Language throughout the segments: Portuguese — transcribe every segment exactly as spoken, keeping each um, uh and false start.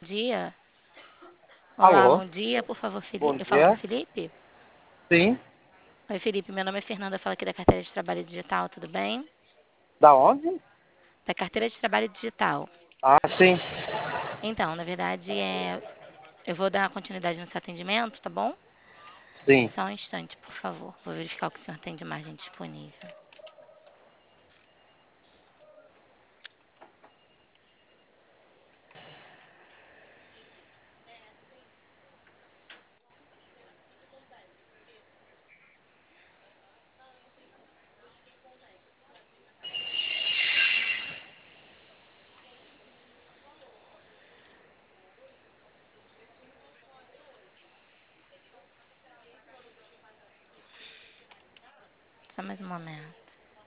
dia. Olá, Alô, bom dia, por favor, bom Felipe. Eu falo com o dia. Felipe? Sim, Oi, Felipe, meu nome é Fernanda, falo aqui da carteira de trabalho digital, tudo bem? da onde? Da carteira de trabalho digital. Ah, sim, Então, na verdade, é... eu vou dar continuidade no seu atendimento, tá bom? sim. Só um instante, por favor. Vou verificar o que o senhor tem de margem disponível. Só mais um momento.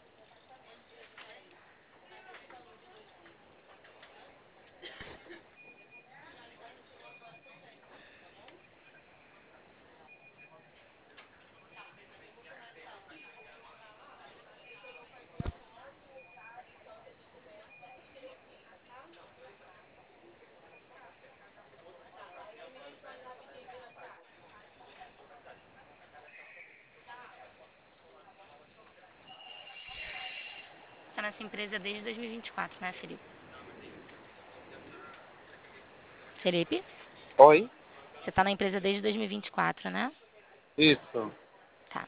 Está nessa empresa desde dois mil e vinte e quatro, né, Felipe? Felipe, Oi? você está na empresa desde dois mil e vinte e quatro, né? Isso. Tá.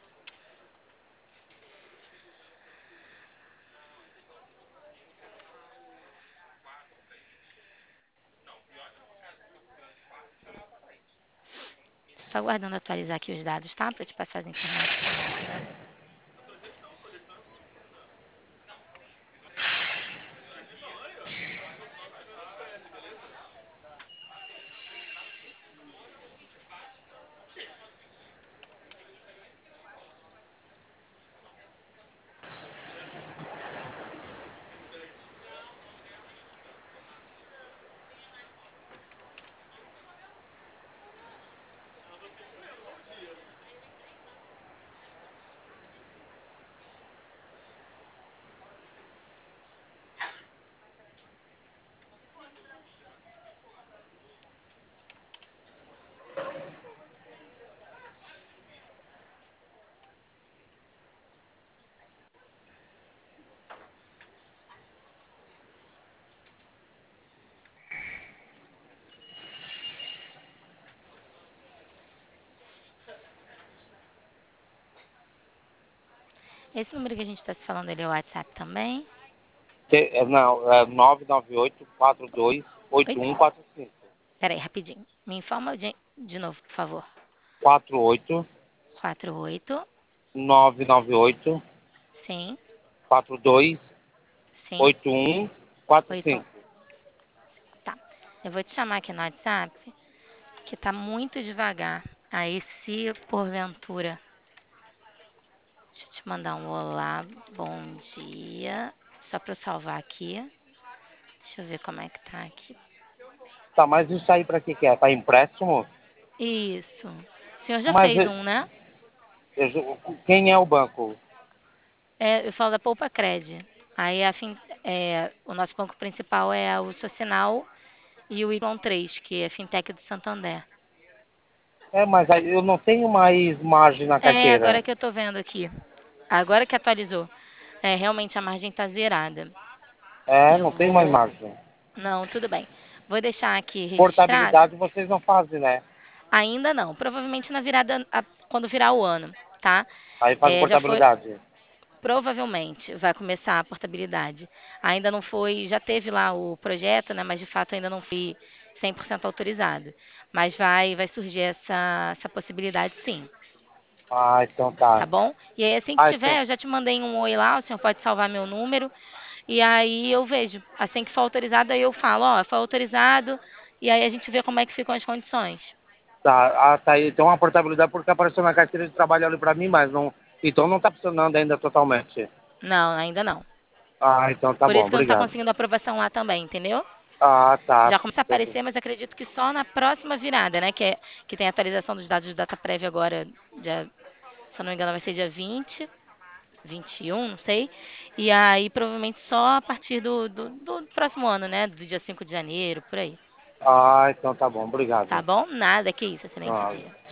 Só aguardando atualizar aqui os dados, tá? Para te passar as informações. Esse número que a gente está se falando, ele é o WhatsApp também? Te- é, não, é nove nove oito quatro dois Oi? oito um quatro cinco. Peraí, rapidinho. Me informa de, de novo, por favor. quatro oito Quatro oito. nove nove oito Sim, quatro dois sim. oito um quatro Oito. cinco. Tá. Eu vou te chamar aqui no WhatsApp, que tá muito devagar. Aí, se porventura. Deixa eu te mandar um olá, bom dia. Só para eu salvar aqui. Deixa eu ver como é que tá aqui. Tá, mas isso aí pra que que é? Pra empréstimo? Isso. O senhor já Mas fez eu- um, né? eu- quem é o banco? É, eu falo da Poupa Cred. Aí a fin- é, o nosso banco principal é o Socinal e o Y três, que é Fintech do Santander. É, mas aí eu não tenho mais margem na É, carteira. agora que eu tô vendo aqui. Agora que atualizou. É, realmente a margem tá zerada. É, Eu não tem mais vou. margem. Não, tudo bem. Vou deixar aqui registrado. Portabilidade vocês não fazem, né? Ainda não. Provavelmente na virada, a- quando virar o ano, tá? Aí faz É, já foi. portabilidade. Provavelmente vai começar a portabilidade. Ainda não foi, já teve lá o projeto, né, mas de fato ainda não foi cem por cento autorizado. Mas vai, vai surgir essa, essa possibilidade sim, Ah, então tá tá. bom? E aí assim que Ah, tiver, então eu já te mandei um oi lá, o senhor pode salvar meu número, e aí eu vejo. Assim que for autorizado, aí eu falo, ó, foi autorizado, e aí a gente vê como é que ficam as condições. tá. Ah, tá aí. Tem uma portabilidade porque apareceu na carteira de trabalho ali pra mim, mas não. Então não tá funcionando ainda totalmente. Não, ainda não. Ah, então tá Por bom, isso que não está obrigado. conseguindo aprovação lá também, entendeu? Ah, tá. Já começa a Entendi. aparecer, mas acredito que só na próxima virada, né? Que, é, que tem a atualização dos dados de data prévia agora, dia, se eu não me engano, vai ser dia vinte, vinte e um, não sei. E aí, provavelmente, só a partir do, do, do próximo ano, né? Do dia cinco de janeiro, por aí. Ah, então tá bom, Tá obrigado. bom? Nada, que isso, excelente Ah, dia.